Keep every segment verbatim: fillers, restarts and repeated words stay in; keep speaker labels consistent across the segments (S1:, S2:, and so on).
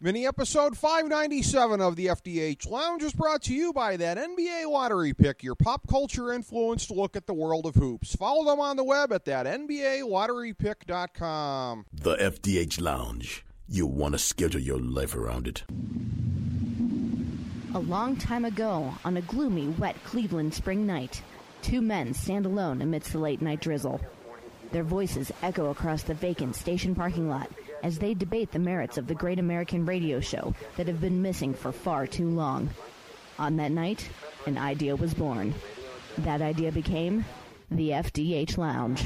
S1: Mini episode five ninety-seven of the F D H Lounge is brought to you by that N B A Lottery Pick, your pop culture influenced look at the world of hoops. Follow them on the web at that N B A lottery pick dot com.
S2: The F D H Lounge. You want to schedule your life around it.
S3: A long time ago, on a gloomy, wet Cleveland spring night, two men stand alone amidst the late-night drizzle. Their voices echo across the vacant station parking lot as they debate the merits of the great American radio show that have been missing for far too long. On that night, an idea was born. That idea became the F D H Lounge.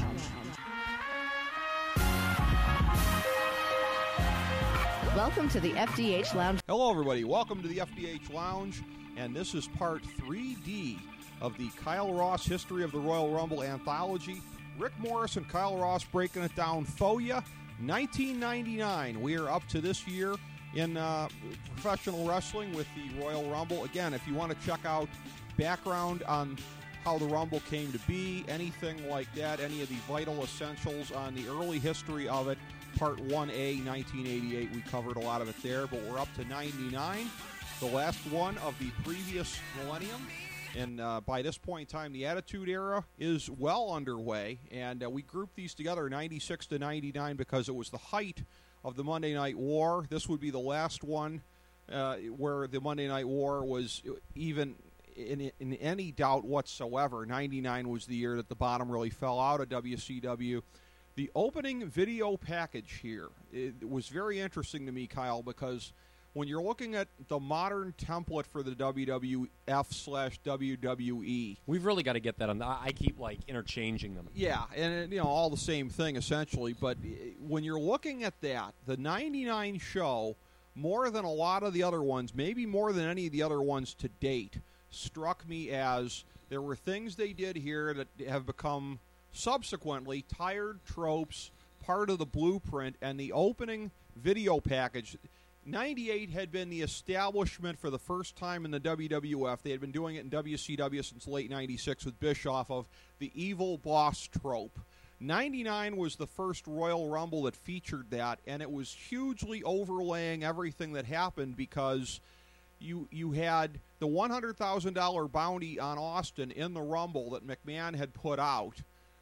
S3: Welcome to the F D H Lounge.
S1: Hello, everybody. Welcome to the F D H Lounge, and this is part three D of the Kyle Ross History of the Royal Rumble anthology. Rick Morris and Kyle Ross breaking it down for you. nineteen ninety-nine, we are up to this year in uh, professional wrestling with the Royal Rumble. Again, if you want to check out background on how the Rumble came to be, anything like that, any of the vital essentials on the early history of it, Part one A, nineteen eighty-eight, we covered a lot of it there, but we're up to ninety-nine, the last one of the previous millennium. And uh, by this point in time, the Attitude Era is well underway, and uh, we grouped these together, ninety-six to ninety-nine, because it was the height of the Monday Night War. This would be the last one uh, where the Monday Night War was even in, in any doubt whatsoever. ninety-nine was the year that the bottom really fell out of W C W. The opening video package here, it was very interesting to me, Kyle, because when you're looking at the modern template for the W W F slash W W E,
S4: we've really got to get that on. I keep like interchanging them.
S1: Yeah, and you know, all the same thing essentially. But when you're looking at that, the ninety-nine show, more than a lot of the other ones, maybe more than any of the other ones to date, struck me as there were things they did here that have become subsequently tired tropes, part of the blueprint, and the opening video package. ninety-eight had been the establishment for the first time in the W W F. They had been doing it in W C W since late ninety-six with Bischoff of the evil boss trope. ninety-nine was the first Royal Rumble that featured that, and it was hugely overlaying everything that happened because you you had the one hundred thousand dollars bounty on Austin in the Rumble that McMahon had put out.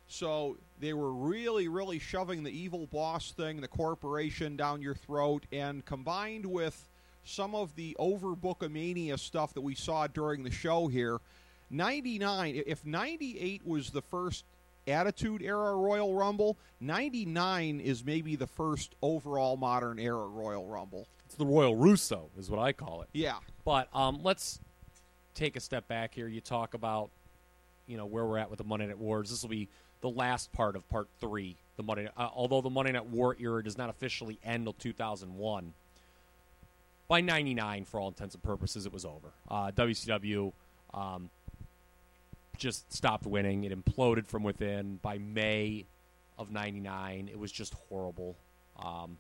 S1: So they were really, really shoving the evil boss thing, the corporation, down your throat, and combined with some of the over-bookamania stuff that we saw during the show here, ninety-nine, if ninety-eight was the first Attitude Era Royal Rumble, ninety-nine is maybe the first overall modern era Royal Rumble.
S4: It's the Royal Russo is what I call it.
S1: Yeah.
S4: But um, let's take a step back here. You talk about, you know, where we're at with the Monday Night Wars. This will be the last part of part three. The Monday, uh, although the Monday Night War era does not officially end until two thousand one. By ninety-nine, for all intents and purposes, it was over. Uh, W C W um, just stopped winning. It imploded from within. By May of ninety-nine, it was just horrible. Um,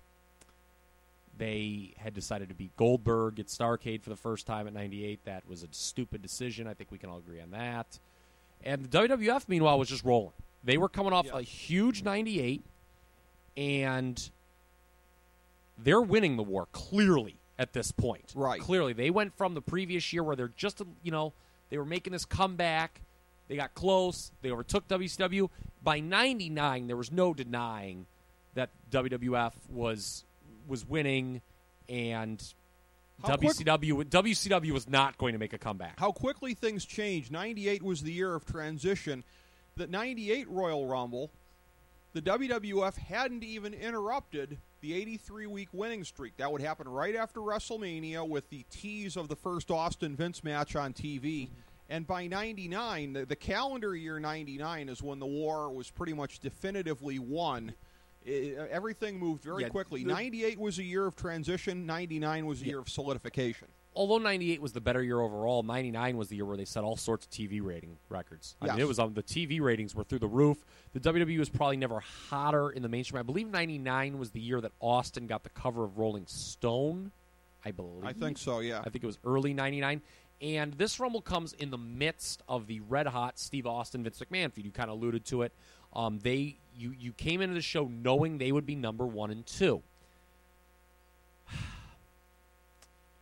S4: they had decided to beat Goldberg at Starrcade for the first time at ninety-eight. That was a stupid decision. I think we can all agree on that. And the W W F, meanwhile, was just rolling. They were coming off yeah. a huge ninety-eight, and they're winning the war, clearly, at this point.
S1: Right.
S4: Clearly. They went from the previous year where they're just, you know, they were making this comeback. They got close. They overtook W C W. By ninety-nine, there was no denying that W W F was was winning, and
S1: How
S4: W C W
S1: quick,
S4: W C W was not going to make a comeback.
S1: How quickly things changed. ninety-eight was the year of transition. The ninety-eight Royal Rumble, the W W F hadn't even interrupted the eighty-three week winning streak. That would happen right after WrestleMania with the tease of the first Austin Vince match on T V. Mm-hmm. And by ninety-nine, the, the calendar year ninety-nine is when the war was pretty much definitively won. It, everything moved very
S4: yeah,
S1: quickly.
S4: The,
S1: ninety-eight was a year of transition. ninety-nine was a yeah. year of solidification.
S4: Although ninety-eight was the better year overall, ninety-nine was the year where they set all sorts of T V rating records. I
S1: yes.
S4: mean, it was um, the T V ratings were through the roof. The W W E was probably never hotter in the mainstream. I believe ninety-nine was the year that Austin got the cover of Rolling Stone. I believe.
S1: I think so, yeah.
S4: I think it was early ninety-nine. And this Rumble comes in the midst of the red-hot Steve Austin, Vince McMahon feud. You kind of alluded to it. Um, they you, you came into the show knowing they would be number one and two.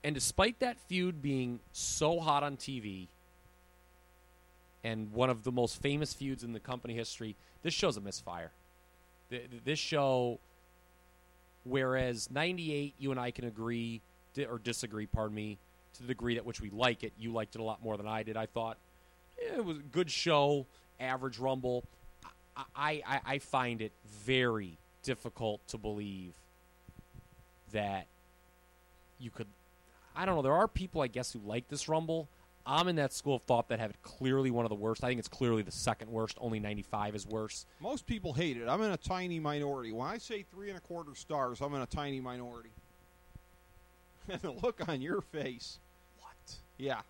S4: And despite that feud being so hot on T V and one of the most famous feuds in the company history, this show's a misfire. This show, whereas ninety-eight, you and I can agree, or disagree, pardon me, to the degree at which we like it. You liked it a lot more than I did. I thought eh, it was a good show, average Rumble. I, I, I find it very difficult to believe that you could, I don't know, there are people, I guess, who like this Rumble. I'm in that school of thought that have it clearly one of the worst. I think it's clearly the second worst. Only ninety-five is worse.
S1: Most people hate it. I'm in a tiny minority. When I say three and a quarter stars, I'm in a tiny minority. And the look on your face.
S4: What?
S1: Yeah.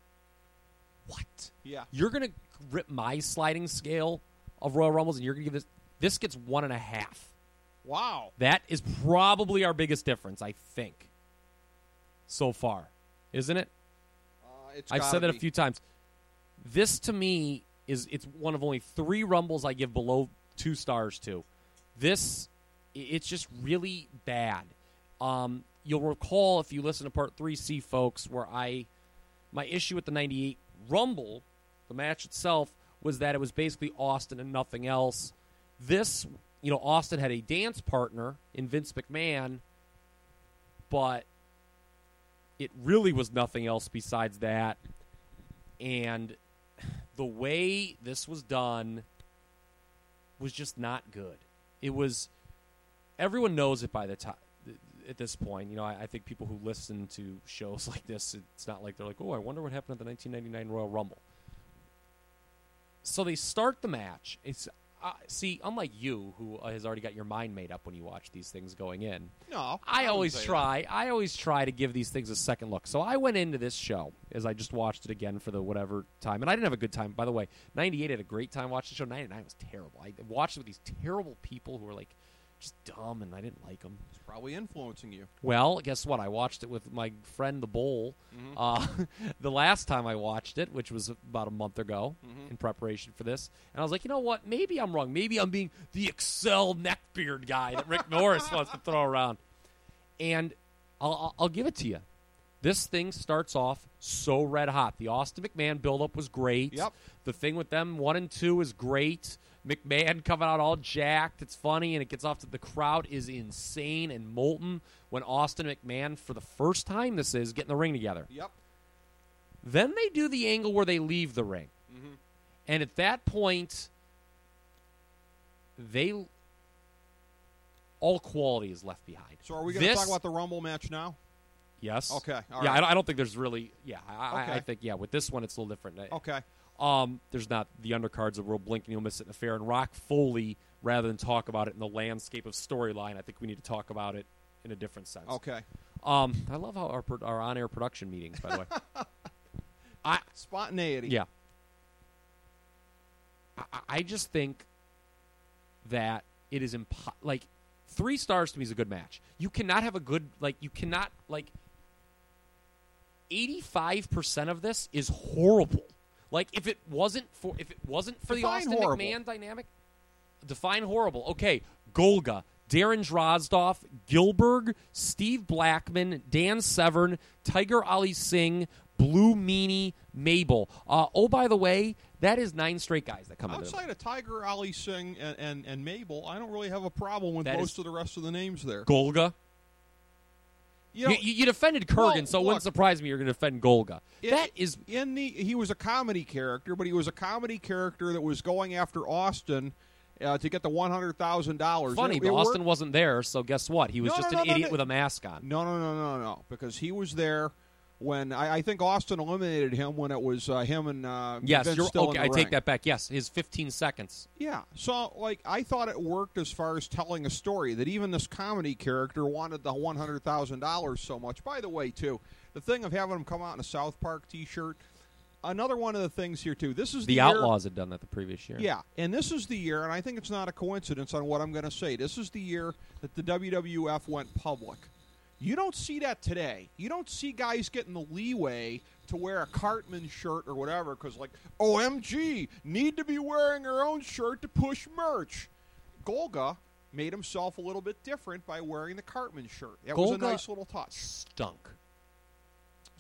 S4: What?
S1: Yeah.
S4: You're going to rip my sliding scale of Royal Rumbles, and you're going to give this, this gets one and a half.
S1: Wow.
S4: That is probably our biggest difference, I think, so far. Isn't it?
S1: Uh, it's
S4: I've
S1: gotta
S4: said that
S1: be.
S4: a few times. This, to me, is it's one of only three Rumbles I give below two stars to. This, it's just really bad. Um, you'll recall, if you listen to Part three C, folks, where I, my issue with the ninety-eight Rumble, the match itself, was that it was basically Austin and nothing else. This, you know, Austin had a dance partner in Vince McMahon, but it really was nothing else besides that. And the way this was done was just not good. It was, everyone knows it by the time, at this point. You know, I, I think people who listen to shows like this, it's not like they're like, oh, I wonder what happened at the nineteen ninety-nine Royal Rumble. So they start the match. It's uh, see, unlike you, who uh, has already got your mind made up when you watch these things going in.
S1: No,
S4: I,
S1: I
S4: always
S1: wouldn't say
S4: try. I always try to give these things a second look. So I went into this show as I just watched it again for the whatever time, and I didn't have a good time. By the way, ninety-eight had a great time watching the show. ninety-nine was terrible. I watched it with these terrible people who were like just dumb, and I didn't like them.
S1: It's probably influencing you.
S4: Well, guess what? I watched it with my friend The Bowl
S1: Mm-hmm.
S4: uh, the last time I watched it, which was about a month ago
S1: Mm-hmm.
S4: in preparation for this. And I was like, you know what? Maybe I'm wrong. Maybe I'm being the Excel neckbeard guy that Rick Norris wants to throw around. And I'll, I'll, I'll give it to you. This thing starts off so red hot. The Austin McMahon buildup was great.
S1: Yep.
S4: The thing with them, one and two, is great. McMahon coming out all jacked. It's funny, and it gets off to the crowd is insane and molten when Austin McMahon, for the first time this is, get in the ring together.
S1: Yep.
S4: Then they do the angle where they leave the ring.
S1: Mm-hmm.
S4: And at that point, they all quality is left behind.
S1: So are we going to
S4: This-
S1: talk about the Rumble match now?
S4: Yes.
S1: Okay, all
S4: yeah,
S1: right.
S4: I, don't, I don't think there's really. Yeah, I, I-
S1: Okay.
S4: I think yeah. With this one, it's a little different.
S1: Okay.
S4: Um, there's not the undercards of real blink and you'll miss it affair. And Rock Foley, rather than talk about it in the landscape of storyline, I think we need to talk about it in a different sense.
S1: Okay.
S4: Um, I love how our pro- our on-air production meetings, by the way. I
S1: Spontaneity.
S4: yeah. I, I just think that it is impo- like three stars to me is a good match. You cannot have a good like you cannot like eighty-five percent of this is horrible. Like if it wasn't for if it wasn't for
S1: Define
S4: the Austin
S1: horrible.
S4: McMahon dynamic, define horrible. Okay, Golga, Darren Drozdov, Gilbert, Steve Blackman, Dan Severn, Tiger Ali Singh, Blue Meanie, Mabel. Uh, oh, by the way, that is nine straight guys that come into the
S1: Outside of Tiger, Ali Singh, and, and, and Mabel, I don't really have a problem with
S4: That
S1: most
S4: is-
S1: of the rest of the names there.
S4: Golga.
S1: You know,
S4: You, you defended Kurgan,
S1: well,
S4: so it
S1: look,
S4: wouldn't surprise me you're going to defend Golga.
S1: it-
S4: that is
S1: in the he was a comedy character, but he was a comedy character that was going after Austin uh, to get the one hundred thousand dollars.
S4: funny,
S1: It-
S4: but
S1: it
S4: Austin
S1: worked-
S4: wasn't there, so guess what? He was
S1: No,
S4: just
S1: no,
S4: an
S1: no, no,
S4: idiot
S1: no.
S4: with a mask on.
S1: No, no, no, no, no, because he was there when I, I think Austin eliminated him when it was uh, him and uh,
S4: Yes,
S1: Vince
S4: you're
S1: still
S4: okay.
S1: in
S4: I
S1: the
S4: take
S1: ring.
S4: that back. Yes, his fifteen seconds.
S1: Yeah, so like I thought it worked as far as telling a story that even this comedy character wanted the one hundred thousand dollars so much. By the way, too, the thing of having him come out in a South Park T-shirt. Another one of the things here too. This is the,
S4: The
S1: year,
S4: Outlaws had done that the previous year.
S1: Yeah, and this is the year, and I think it's not a coincidence on what I'm going to say. This is the year that the W W F went public. You don't see that today. You don't see guys getting the leeway to wear a Cartman shirt or whatever because, like, O M G, need to be wearing our own shirt to push merch. Golga made himself a little bit different by wearing the Cartman shirt. That was a
S4: Golga-
S1: nice little touch.
S4: Stunk.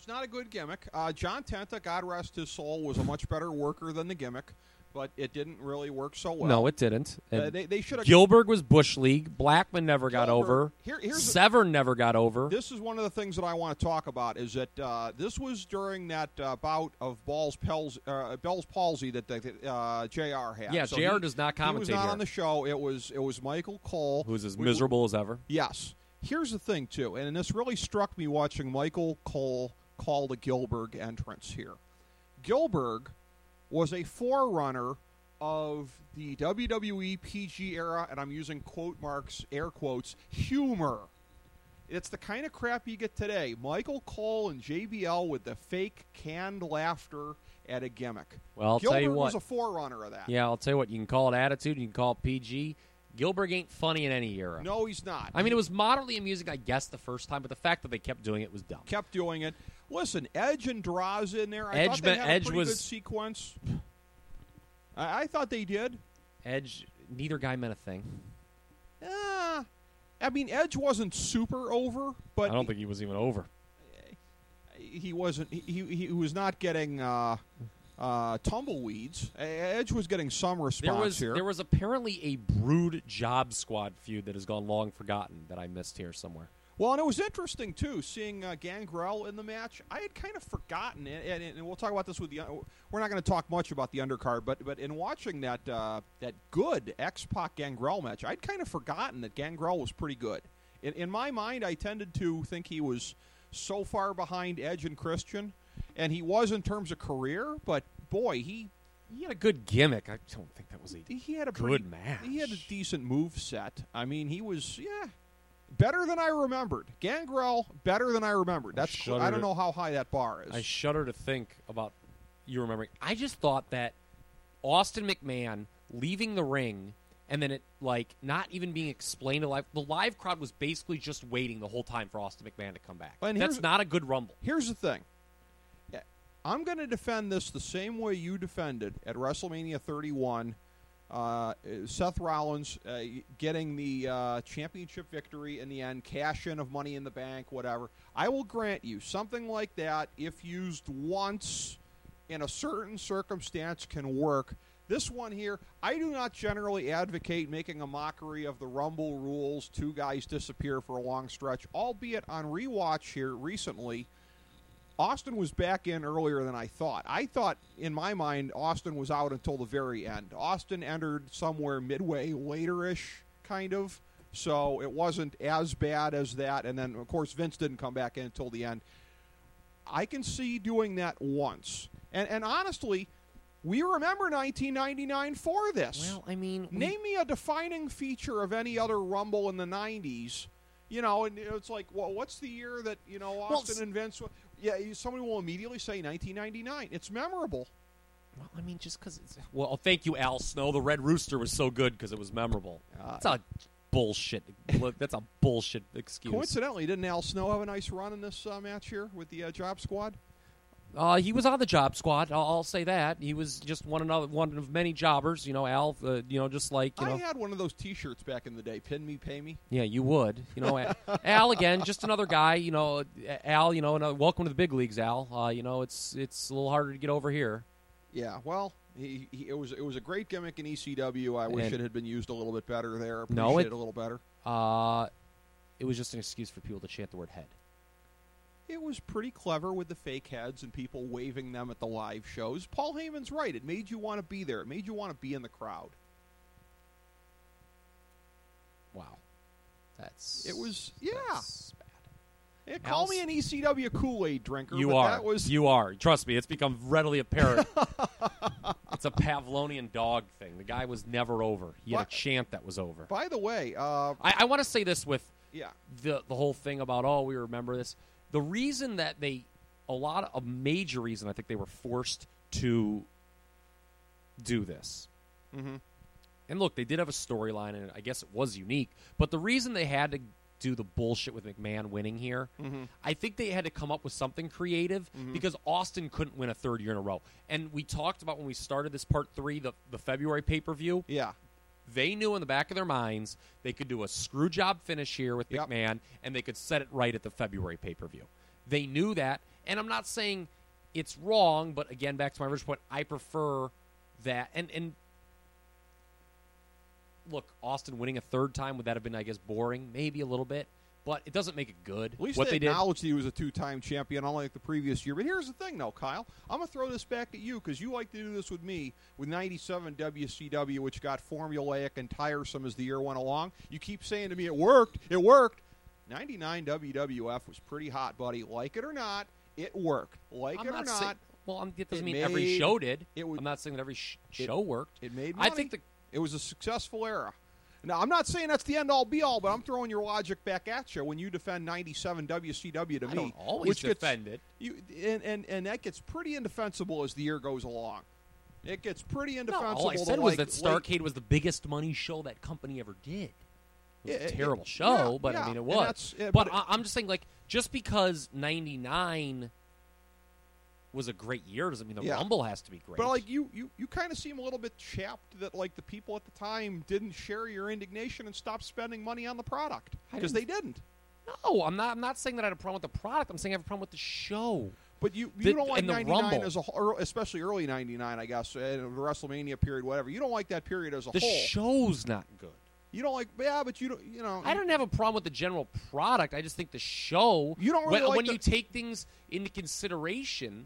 S1: not a good gimmick. Uh, John Tenta, God rest his soul, was a much better worker than the gimmick, but it didn't really work so well.
S4: No, it didn't.
S1: Uh, they they should have.
S4: Gilbert was Bush League. Blackman never got
S1: Gilbert-
S4: over.
S1: Here, here's a-
S4: Severn never got over.
S1: This is one of the things that I want to talk about. Is that uh, this was during that uh, bout of Bell's palsy, uh, Bell's palsy that the, uh, J R had.
S4: Yeah,
S1: So
S4: J R
S1: he-
S4: does not
S1: He was
S4: commentate
S1: not
S4: here.
S1: on the show. It was it was Michael Cole,
S4: Who's as
S1: We-
S4: miserable as ever.
S1: Yes. Here's the thing, too, and this really struck me watching Michael Cole call the Gilbert entrance here. Gilbert was a forerunner of the W W E P G era, and I'm using quote marks, air quotes, humor. It's the kind of crap you get today. Michael Cole and J B L with the fake canned laughter at a gimmick.
S4: Well, I'll
S1: Gilbert
S4: tell you what.
S1: was a forerunner of that.
S4: Yeah, I'll tell you what. You can call it attitude. You can call it P G. Gilbert ain't funny in any era.
S1: No, he's not.
S4: I mean, it was moderately amusing, I guess, the first time, but the fact that they kept doing it was dumb.
S1: Kept doing it. Listen, Edge and Draws in there. I
S4: Edge
S1: thought they
S4: ma-
S1: had a
S4: Edge
S1: pretty
S4: was-
S1: good sequence. I, I thought they did.
S4: Edge, neither guy meant a thing.
S1: Uh, I mean, Edge wasn't super over, but
S4: I don't think he was even over.
S1: he, he wasn't. He, he he was not getting uh, uh, tumbleweeds. Edge was getting some response
S4: There was
S1: here.
S4: there was apparently a Brood Job Squad feud that has gone long forgotten that I missed here somewhere.
S1: Well, and it was interesting, too, seeing uh, Gangrel in the match. I had kind of forgotten, and, and, and we'll talk about this with the – we're not going to talk much about the undercard, but but in watching that uh, that good X-Pac Gangrel match, I'd kind of forgotten that Gangrel was pretty good. In, in my mind, I tended to think he was so far behind Edge and Christian, and he was in terms of career, but, boy, he –
S4: He had a good gimmick. I don't think that was a
S1: he had a
S4: good
S1: pretty,
S4: match.
S1: He had a decent move set. I mean, he was yeah, better than I remembered. Gangrel better than I remembered. That's
S4: shudder
S1: I don't
S4: to-
S1: know how high that bar is.
S4: I shudder to think about you remembering. I just thought that Austin McMahon leaving the ring and then it like not even being explained to live. The live crowd was basically just waiting the whole time for Austin McMahon to come back.
S1: And
S4: That's
S1: here's-
S4: not a good Rumble.
S1: Here's the thing. I'm going to defend this the same way you defended at WrestleMania thirty-one. Uh, Seth Rollins uh, getting the uh, championship victory in the end, cash in of Money in the Bank, whatever. I will grant you something like that, if used once in a certain circumstance, can work. This one here, I do not generally advocate making a mockery of the Rumble rules. Two guys disappear for a long stretch, albeit on rewatch here recently. Austin was back in earlier than I thought. I thought, in my mind, Austin was out until the very end. Austin entered somewhere midway, later-ish, kind of. So it wasn't as bad as that. And then, of course, Vince didn't come back in until the end. I can see doing that once. And, and honestly, we remember nineteen ninety-nine for this.
S4: Well, I mean, we-
S1: Name me a defining feature of any other Rumble in the nineties. You know, and it's like, well, what's the year that, you know, Austin
S4: s-
S1: and Vince... Yeah, somebody will immediately say nineteen ninety-nine. It's memorable.
S4: Well, I mean, just because it's well, thank you, Al Snow. The Red Rooster was so good because it was memorable.
S1: Uh,
S4: That's a bullshit. Look, that's a bullshit excuse.
S1: Coincidentally, didn't Al Snow have a nice run in this uh, match here with the uh, Job Squad?
S4: Uh, he was on the job squad. I'll, I'll say that he was just one another, one of many jobbers. You know, Al. Uh, you know, just like you
S1: I
S4: know.
S1: had one of those T-shirts back in the day. Pin me, pay me.
S4: Yeah, you would. You know, Al again, just another guy. You know, Al. You know, another, welcome to the big leagues, Al. Uh, you know, it's it's a little harder to get over here.
S1: Yeah, well, he, he, it was it was a great gimmick in E C W. I wish
S4: And-
S1: it had been used a little bit better there. Appreciate
S4: No, it-
S1: it a little better.
S4: Uh, it was just an excuse for people to chant the word head.
S1: It was pretty clever with the fake heads and people waving them at the live shows. Paul Heyman's right. It made you want to be there. It made you want to be in the crowd.
S4: Wow, that's
S1: It was, yeah.
S4: that's bad.
S1: Yeah, call
S4: Al's-
S1: me an E C W Kool-Aid drinker.
S4: You
S1: but
S4: are.
S1: That was,
S4: You are. Trust me, it's become readily apparent. It's a Pavlonian dog thing. The guy was never over. He had
S1: What?
S4: a chant that was over.
S1: by the way, uh,
S4: I, I want to say this with
S1: yeah.
S4: the the whole thing about oh we remember this. The reason that they, a lot of a major reason I think they were forced to do this.
S1: Mm-hmm.
S4: And look, they did have a storyline, and I guess it was unique. But the reason they had to do the bullshit with McMahon winning here,
S1: Mm-hmm.
S4: I think they had to come up with something creative because Austin couldn't win a third year in a row. And we talked about when we started this part three, the, the February pay-per-view,
S1: Yeah.
S4: they knew in the back of their minds they could do a screw job finish here with
S1: Yep.
S4: McMahon, and they could set it right at the February pay-per-view. They knew that, And I'm not saying it's wrong, but again, back to my original point, I prefer that. And, and look, Austin winning a third time, would that have been, I guess, boring? Maybe a little bit. But it doesn't make it good.
S1: At least
S4: what
S1: they,
S4: they
S1: acknowledged he was a two-time champion, unlike the previous year. But here's the thing, though, Kyle. I'm going to throw this back at you because you like to do this with me with ninety-seven W C W, which got formulaic and tiresome as the year went along. You keep saying to me, it worked, it worked. ninety-nine W W F was pretty hot, buddy. Like it or not, it worked. Like
S4: I'm
S1: it or
S4: not.
S1: not.
S4: Say, well, I'm, it doesn't
S1: it
S4: mean
S1: made,
S4: every show did.
S1: It would,
S4: I'm not saying that every sh-
S1: it,
S4: show worked.
S1: It made money.
S4: I think the,
S1: it was a successful era. Now, I'm not saying that's the end-all, be-all, but I'm throwing your logic back at you when you defend ninety-seven W C W to
S4: I
S1: me.
S4: don't always
S1: which
S4: defend
S1: gets,
S4: it.
S1: You, and, and, and that gets pretty indefensible as the year goes along. It gets pretty indefensible.
S4: No, all I said
S1: to
S4: was
S1: like,
S4: that Starrcade was the biggest money show that company ever did. It was
S1: It-
S4: a terrible
S1: it-
S4: show,
S1: yeah,
S4: but
S1: yeah,
S4: I mean, it
S1: and
S4: was.
S1: that's- yeah,
S4: but
S1: but
S4: I, I'm just saying, like, just because ninety-nine was a great year doesn't mean the
S1: Yeah.
S4: Rumble has to be great.
S1: But, like, you, you, you kind of seem a little bit chapped that, like, the people at the time didn't share your indignation and stop spending money on the product.
S4: I
S1: Because they didn't.
S4: No, I'm not. I'm not saying that I had a problem with the product. I'm saying I have a problem with the show.
S1: But you, you
S4: The-
S1: don't like
S4: and the
S1: ninety-nine
S4: Rumble.
S1: as a whole, especially early ninety-nine, I guess, and the WrestleMania period, whatever. You don't like that period as a
S4: The
S1: whole.
S4: show's not good.
S1: You don't like, yeah, but you don't, you know.
S4: I don't have a problem with the general product. I just think the show.
S1: You don't really
S4: when,
S1: like
S4: when
S1: the-
S4: you take things into consideration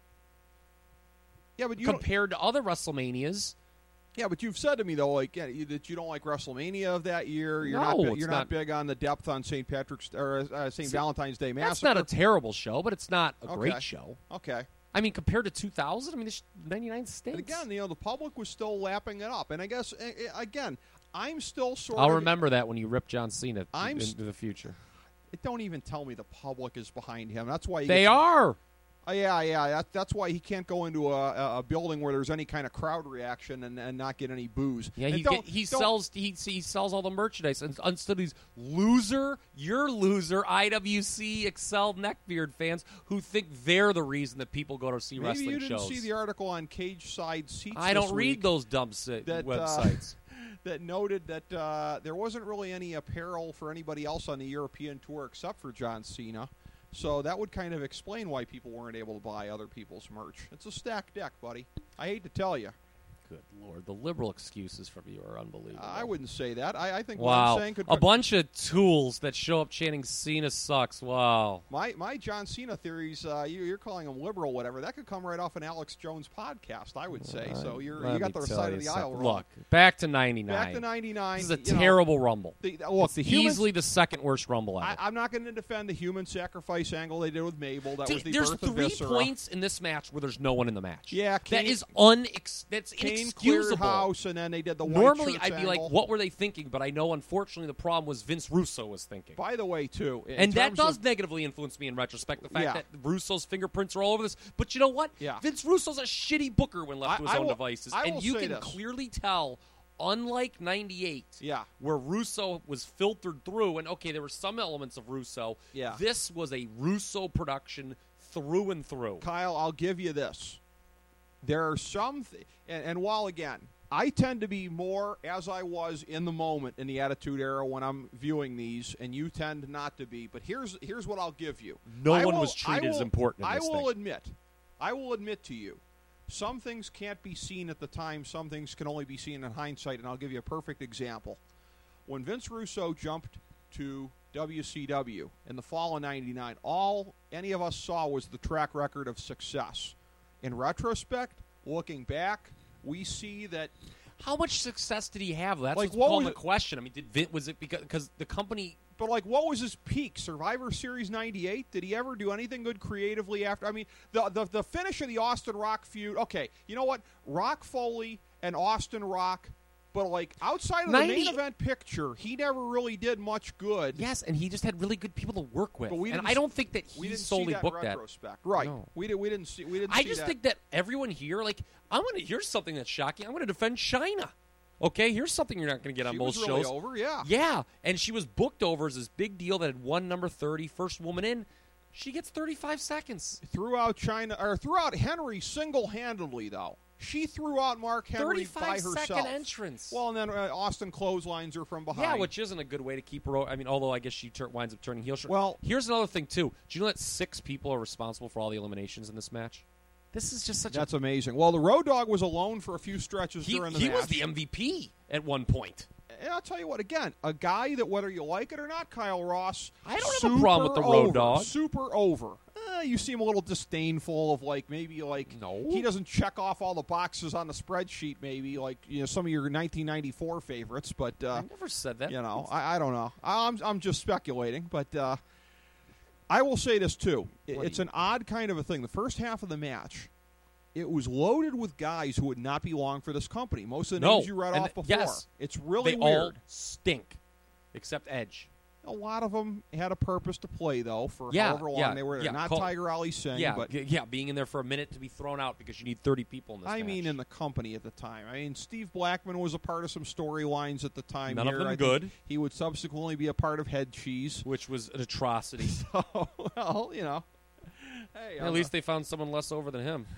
S1: Yeah, but you don't,
S4: compared to other WrestleManias.
S1: yeah, but you've said to me though, like yeah, you, that you don't like WrestleMania of that year. You're
S4: No,
S1: not, bi-
S4: it's
S1: you're
S4: not.
S1: not big on the depth on Saint Patrick's or uh, Saint
S4: See,
S1: Valentine's Day
S4: That's
S1: Massacre.
S4: not a terrible show, but it's not a
S1: Okay.
S4: great show.
S1: Okay.
S4: I mean, compared to two thousand, I mean, this ninety-nine stinks.
S1: And again, you know, the public was still lapping it up, and I guess uh, uh, again, I'm still sort
S4: I'll
S1: of.
S4: remember that when you rip John Cena
S1: I'm
S4: into
S1: st-
S4: the future.
S1: Don't even tell me the public is behind him. That's why he
S4: They
S1: gets,
S4: are.
S1: Uh, yeah, yeah. That, that's why he can't go into a, a building where there's any kind of crowd reaction and, and not get any booze.
S4: Yeah,
S1: And
S4: he
S1: don't-
S4: get, he
S1: don't-
S4: sells he he sells all the merchandise and instead these loser, you're loser I W C Excel Neckbeard fans who think they're the reason that people go to see
S1: Maybe
S4: wrestling
S1: you didn't
S4: shows.
S1: see the article on Cage Side Seats.
S4: I
S1: this
S4: don't read
S1: week
S4: those dumb si-
S1: that, uh,
S4: websites.
S1: that noted that uh, there wasn't really any apparel for anybody else on the European tour except for John Cena. So that would kind of explain why people weren't able to buy other people's merch. It's a stacked deck, buddy. I hate to tell you.
S4: Good Lord, the liberal excuses from you are unbelievable.
S1: I wouldn't say that. I, I think what
S4: Wow,
S1: I'm saying could
S4: a bunch of tools that show up chanting Cena sucks. Wow.
S1: My my John Cena theories, uh, you, you're calling them liberal, whatever. That could come right off an Alex Jones podcast, I would say. So you're
S4: Let
S1: you got
S4: me
S1: the
S4: tell
S1: side
S4: you
S1: of the aisle
S4: something.
S1: wrong.
S4: Look, back to ninety-nine.
S1: Back to ninety-nine.
S4: This is a
S1: you know,
S4: terrible Rumble.
S1: the, look,
S4: It's
S1: the humans,
S4: easily the second worst Rumble ever.
S1: I, I'm not going to defend the human sacrifice angle they did with Mabel. That
S4: Dude,
S1: was the
S4: there's
S1: birth of
S4: three
S1: Viscera.
S4: points in this match where there's no one in the match.
S1: Yeah, Kane-
S4: that is unex. That's
S1: Kane cleared
S4: inexcusable.
S1: house, and then they did the white
S4: Normally,
S1: shirts
S4: I'd be
S1: angle.
S4: like, "What were they thinking?" But I know, unfortunately, the problem was Vince Russo was thinking,
S1: By the way, too, in
S4: and that
S1: terms
S4: does
S1: of-
S4: negatively influence me in retrospect. The fact
S1: Yeah.
S4: that Russo's fingerprints are all over this. But you know what?
S1: Yeah.
S4: Vince Russo's a shitty booker when left
S1: I-
S4: to his
S1: I
S4: own
S1: will-
S4: devices,
S1: I will
S4: and you
S1: say
S4: can
S1: this.
S4: clearly tell. Unlike ninety-eight,
S1: Yeah.
S4: where Russo was filtered through, and okay, there were some elements of Russo.
S1: Yeah.
S4: This was a Russo production through and through.
S1: Kyle, I'll give you this. There are some, th- and, and while again, I tend to be more as I was in the moment in the Attitude Era when I'm viewing these, and you tend not to be. But here's here's what I'll give you.
S4: No
S1: I
S4: one
S1: will-
S4: was treated
S1: I
S4: as
S1: will-
S4: important in
S1: I
S4: this
S1: will
S4: thing.
S1: admit, I will admit to you, some things can't be seen at the time. Some things can only be seen in hindsight, and I'll give you a perfect example. When Vince Russo jumped to W C W in the fall of ninety-nine, all any of us saw was the track record of success. In retrospect, looking back, we see that
S4: How much success did he have? That's
S1: Like,
S4: what's
S1: what
S4: called
S1: was
S4: the
S1: it-
S4: question. I mean, did Vin, was it because because the company?
S1: But, like, what was his peak? Survivor Series ninety-eight? Did he ever do anything good creatively after? I mean, the, the the finish of the Austin Rock feud, okay, you know what? Rock Foley and Austin Rock, but, like, outside of
S4: ninety
S1: the main event picture, he never really did much good.
S4: Yes, and he just had really good people to work with.
S1: But we
S4: and
S1: didn't
S4: I
S1: s-
S4: don't think that
S1: We
S4: he
S1: didn't
S4: solely
S1: see that
S4: booked
S1: in
S4: that.
S1: retrospect. Right.
S4: No.
S1: We, did, we didn't see we didn't
S4: I
S1: see
S4: just
S1: that.
S4: think that everyone here, like, I'm going to, here's something that's shocking. I'm going to defend Chyna. Okay, here's something you're not going to get on
S1: She
S4: most
S1: was really
S4: shows.
S1: over, yeah.
S4: Yeah, and she was booked over as this big deal that had won number thirty, first woman in. She gets thirty-five seconds.
S1: Throughout China, or throughout Henry single-handedly, though. She threw out Mark Henry by herself.
S4: thirty-five second entrance.
S1: Well, and then uh, Austin clotheslines her from behind.
S4: Yeah, which isn't a good way to keep her. I mean, although I guess she tur- winds up turning heel.
S1: Well,
S4: here's another thing too. Do you know that six people are responsible for all the eliminations in this match? This is just such.
S1: That's
S4: a,
S1: amazing. Well, the Road Dogg was alone for a few stretches
S4: he,
S1: during the
S4: he
S1: match.
S4: was the M V P at one point.
S1: And I'll tell you what, again, a guy that, whether you like it or not, Kyle Ross,
S4: I don't have a problem with the Road
S1: over,
S4: Dogg.
S1: Super over. Eh, you seem a little disdainful of, like, maybe, like,
S4: No.
S1: he doesn't check off all the boxes on the spreadsheet, maybe, like, you know, some of your nineteen ninety-four favorites, but, uh,
S4: I never said that.
S1: you know, I, I don't know. I'm, I'm just speculating, but uh, I will say this, too. It,
S4: What
S1: it's
S4: do you-
S1: an odd kind of a thing. The first half of the match, it was loaded with guys who would not belong for this company. Most of the
S4: No,
S1: names you read
S4: and
S1: off before.
S4: yes,
S1: it's really
S4: they
S1: weird.
S4: all stink, except Edge.
S1: A lot of them had a purpose to play, though, for
S4: Yeah,
S1: however long
S4: yeah,
S1: they were there.
S4: yeah,
S1: Not
S4: call-
S1: Tiger Ali Singh,
S4: Yeah,
S1: but
S4: g- yeah, being in there for a minute to be thrown out because you need thirty people in this
S1: I
S4: match.
S1: mean in the company at the time. I mean, Steve Blackman was a part of some storylines at the time.
S4: None of
S1: here.
S4: them
S1: I think
S4: good.
S1: He would subsequently be a part of Head Cheese.
S4: which was an atrocity.
S1: So, well, you know. Hey,
S4: At
S1: I'm
S4: least they found someone less over than him.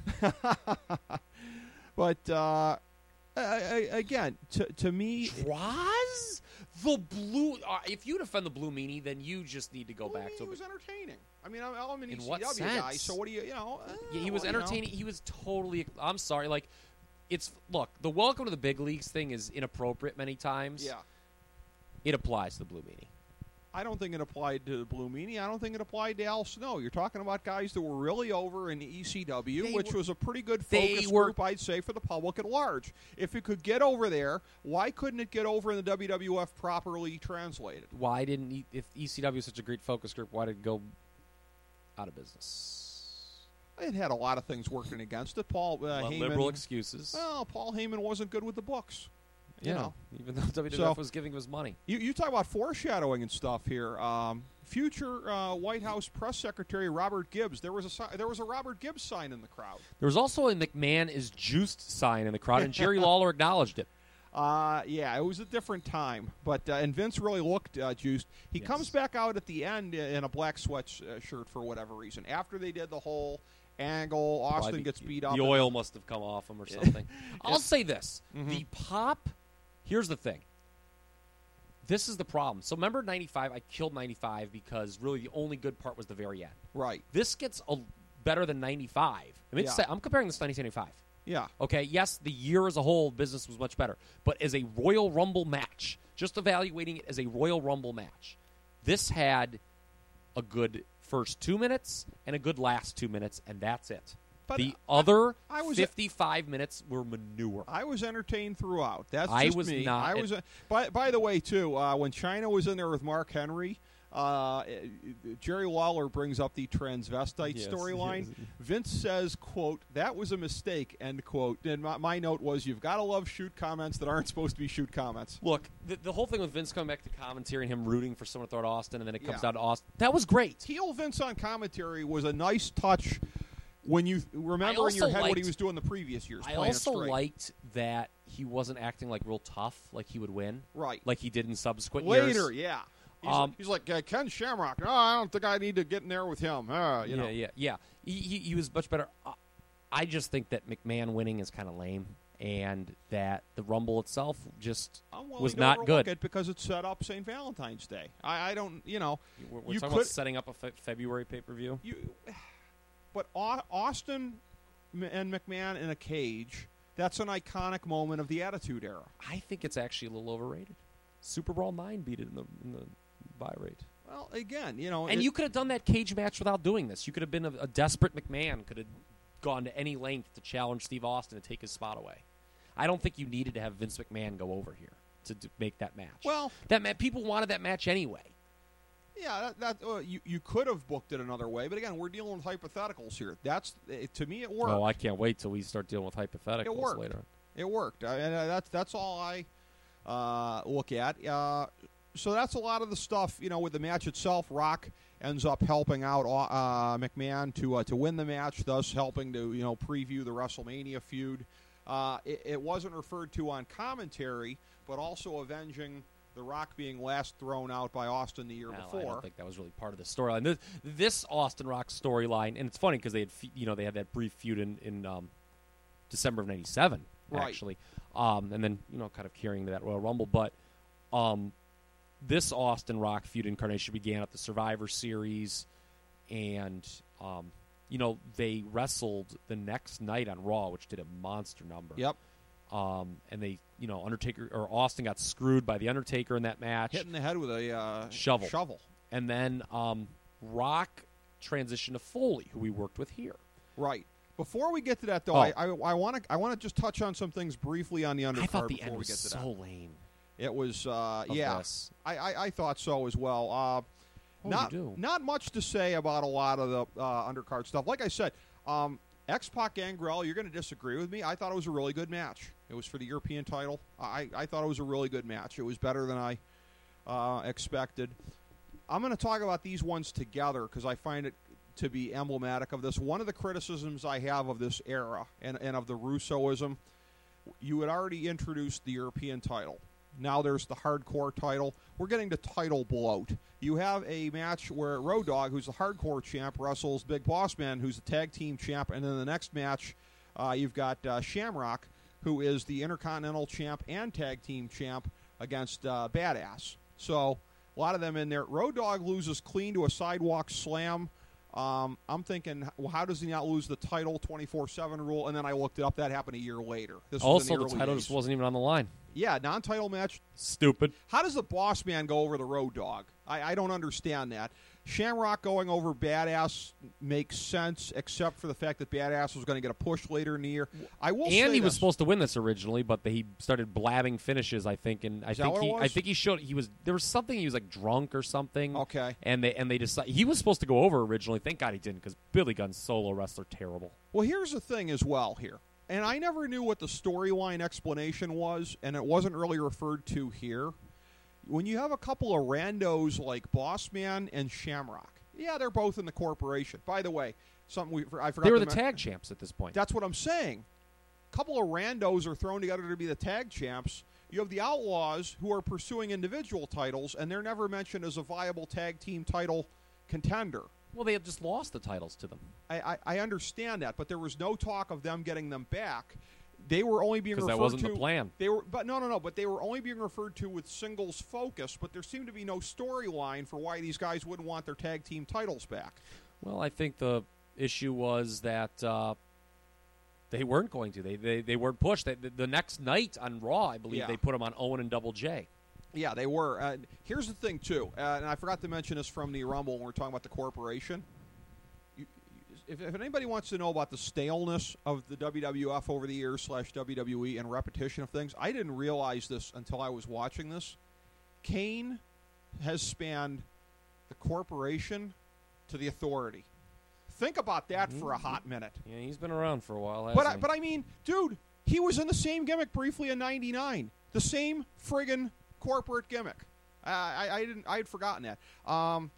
S1: But uh, I, I, again, to to me,
S4: Droz? The blue. Uh, if you defend the blue meanie, then you just need to go
S1: Blue
S4: back
S1: Meanie
S4: to.
S1: was entertaining. I mean, I'm, I'm an
S4: In
S1: E C
S4: what
S1: W guy,
S4: sense?
S1: so what do you, you know? eh,
S4: Yeah, he was
S1: well, you know.
S4: entertaining. He was totally. I'm sorry. Like, it's look. The welcome to the big leagues thing is inappropriate many times.
S1: Yeah.
S4: It applies to the blue meanie.
S1: I don't think it applied to Blue Meanie. I don't think it applied to Al Snow. You're talking about guys that were really over in E C W,
S4: They
S1: which
S4: were-
S1: was a pretty good
S4: they
S1: focus
S4: were-
S1: group, I'd say, for the public at large. If it could get over there, why couldn't it get over in the W W F properly translated?
S4: Why didn't e- if E C W is such a great focus group? Why did it go out of business?
S1: It had a lot of things working against it. Paul uh,
S4: Well,
S1: Heyman,
S4: liberal excuses.
S1: well, Paul Heyman wasn't good with the books. You
S4: yeah,
S1: know.
S4: even though W W F
S1: So-
S4: was giving him his money.
S1: You, you talk about foreshadowing and stuff here. Um, future uh, White House press secretary Robert Gibbs. There was a si- there was a Robert Gibbs sign in the crowd.
S4: There was also a McMahon is juiced sign in the crowd, and Jerry Lawler acknowledged it.
S1: Uh, yeah, it was a different time, but uh, and Vince really looked uh, juiced. He
S4: Yes.
S1: comes back out at the end in a black sweatshirt for whatever reason. After they did the whole angle, Austin
S4: Probably
S1: gets
S4: the-
S1: beat up.
S4: The
S1: and-
S4: oil must have come off him or something. I'll say this:
S1: Mm-hmm.
S4: the pop. Here's the thing. This is the problem. So remember ninety-five? I killed ninety-five because really the only good part was the very end.
S1: Right.
S4: This gets a, better than ninety-five. I mean,
S1: Yeah.
S4: say, I'm comparing this to nineteen ninety-five.
S1: Yeah.
S4: Okay, yes, the year as a whole, business was much better. But as a Royal Rumble match, just evaluating it as a Royal Rumble match, this had a good first two minutes and a good last two minutes, and that's it.
S1: But
S4: the
S1: I-
S4: other
S1: I was-
S4: fifty-five minutes were manure.
S1: I was entertained throughout. That's
S4: I
S1: just
S4: was
S1: me.
S4: not.
S1: I was. Uh, by by the way, too, uh, when China was in there with Mark Henry, uh, Jerry Lawler brings up the transvestite
S4: Yes,
S1: storyline.
S4: yes.
S1: Vince says, "quote That was a mistake." End quote. And my, my note was, "You've got to love shoot comments that aren't supposed to be shoot comments."
S4: Look, the, the whole thing with Vince coming back to commentary and him rooting for someone to throw at Austin, and then it comes
S1: Yeah.
S4: down to Austin. That was great.
S1: Heel Vince on commentary was a nice touch. When you remember in your
S4: also
S1: head what he
S4: liked-
S1: was doing the previous years,
S4: I
S1: playing it
S4: also
S1: straight.
S4: liked that he wasn't acting like real tough, like he would win,
S1: Right.
S4: like he did in subsequent
S1: Later,
S4: years.
S1: yeah. He's,
S4: Um,
S1: like, he's like uh, Ken Shamrock. No, I don't think I need to get in there with him. Uh, you
S4: yeah,
S1: know.
S4: yeah, yeah. He, he, he was much better. Uh, I just think that McMahon winning is kind of lame, and that the Rumble itself just
S1: I'm willing
S4: was
S1: to
S4: not
S1: overlook
S4: good.
S1: it because it set up Saint Valentine's Day. I, I don't, you know,
S4: We're, we're
S1: you
S4: talking
S1: could,
S4: about setting up a fe- February pay per view.
S1: you, but Au- Austin M- and McMahon in a cage. That's an iconic moment of the Attitude Era.
S4: I think it's actually a little overrated. Super Brawl nine beat it in the in the buy rate.
S1: Well, again, you know,
S4: And
S1: it-
S4: you could have done that cage match without doing this. You could have been a, a desperate McMahon, could have gone to any length to challenge Steve Austin to take his spot away. I don't think you needed to have Vince McMahon go over here to, to make that match.
S1: Well-
S4: that ma- people wanted that match anyway.
S1: yeah, that, that uh, you you could have booked it another way. But again, we're dealing with hypotheticals here. That's it, to me, it worked.
S4: Oh, I can't wait till we start dealing with hypotheticals
S1: It worked.
S4: later on.
S1: It worked. I, and uh, that's that's all I uh, look at. Uh, so that's a lot of the stuff. You know, with the match itself, Rock ends up helping out uh, McMahon to uh, to win the match, thus helping to you know preview the WrestleMania feud. Uh, it, it wasn't referred to on commentary, but also avenging The Rock being last thrown out by Austin the year
S4: No,
S1: before.
S4: I don't think that was really part of the storyline. This, this Austin Rock storyline, and it's funny because they had fe- you know they had that brief feud in, in um, December of ninety-seven,
S1: Right.
S4: actually. Um, and then, you know, kind of carrying to that Royal Rumble. But um, this Austin Rock feud incarnation began at the Survivor Series. And, um, you know, they wrestled the next night on Raw, which did a monster number.
S1: Yep.
S4: Um, and they, you know, Undertaker or Austin got screwed by the Undertaker in that match.
S1: Hitting the head with a uh,
S4: Shovel.
S1: Shovel.
S4: And then um, Rock transitioned to Foley, who we worked with here.
S1: Right. Before we get to that, though,
S4: Oh.
S1: I I want to I want to just touch on some things briefly on the undercard
S4: I thought the
S1: before
S4: end
S1: we
S4: was
S1: get to
S4: so
S1: that.
S4: lame.
S1: It was, uh,
S4: of
S1: yeah.
S4: this.
S1: I, I, I thought so as well. Uh,
S4: Oh,
S1: not
S4: you do?
S1: not much to say about a lot of the uh, undercard stuff. Like I said, um, X-Pac Gangrel, you're going to disagree with me. I thought it was a really good match. It was for the European title. I, I thought it was a really good match. It was better than I uh, expected. I'm going to talk about these ones together because I find it to be emblematic of this. One of the criticisms I have of this era and, and of the Russoism, you had already introduced the European title. Now there's the hardcore title. We're getting to title bloat. You have a match where Road Dogg, who's the hardcore champ, wrestles Big Boss Man, who's the tag team champ, and then the next match uh, you've got uh, Shamrock, who is the Intercontinental champ and tag team champ against uh, Badass. So a lot of them in there. Road Dogg loses clean to a sidewalk slam. Um, I'm thinking, well, how does he not lose the title twenty-four seven rule? And then I looked it up. That happened a year later. This was
S4: Also,
S1: in the,
S4: the
S1: early
S4: title
S1: days.
S4: just wasn't even on the line.
S1: Yeah, non-title match.
S4: Stupid.
S1: How does the Boss Man go over the Road Dogg? I, I don't understand that. Shamrock going over Badass makes sense, except for the fact that Badass was going to get a push later in the year. I will say
S4: Andy was
S1: this.
S4: supposed to win this originally, but he started blabbing finishes. I think, and I
S1: Is that
S4: think
S1: what it
S4: he,
S1: was?
S4: I think he showed he was there was something he was like drunk or something.
S1: Okay.
S4: And they and they decided he was supposed to go over originally. Thank God he didn't, because Billy Gunn's solo wrestler terrible.
S1: Well, here's the thing as well here. And I never knew what the storyline explanation was, and it wasn't really referred to here. When you have a couple of randos like Boss Man and Shamrock, yeah, they're both in the corporation. By the way, something we I forgot.
S4: They were
S1: to
S4: the
S1: men-
S4: tag champs at this point.
S1: That's what I'm saying. A couple of randos are thrown together to be the tag champs. You have the Outlaws who are pursuing individual titles, and they're never mentioned as a viable tag team title contender.
S4: Well, they had just lost the titles to them.
S1: I, I, I understand that, but there was no talk of them getting them back. They were only being
S4: 'Cause
S1: referred
S4: that wasn't
S1: to.
S4: the plan.
S1: They were, but no, no, no. But they were only being referred to with singles focus. But there seemed to be no storyline for why these guys wouldn't want their tag team titles back.
S4: Well, I think the issue was that uh, they weren't going to. They they, they weren't pushed. They, the, the next night on Raw, I believe,
S1: Yeah.
S4: they put them on Owen and Double J.
S1: Yeah, they were. Uh, here's the thing, too, uh, and I forgot to mention this from the Rumble when we we're talking about the corporation. You, if, if anybody wants to know about the staleness of the W W F over the years slash W W E and repetition of things, I didn't realize this until I was watching this. Kane has spanned the corporation to the Authority. Think about that for a hot minute.
S4: Yeah, he's been around for a while, hasn't
S1: But I,
S4: he?
S1: but I mean, dude, he was in the same gimmick briefly in ninety-nine. The same friggin' corporate gimmick. Uh, I, I didn't. I had forgotten that. Um,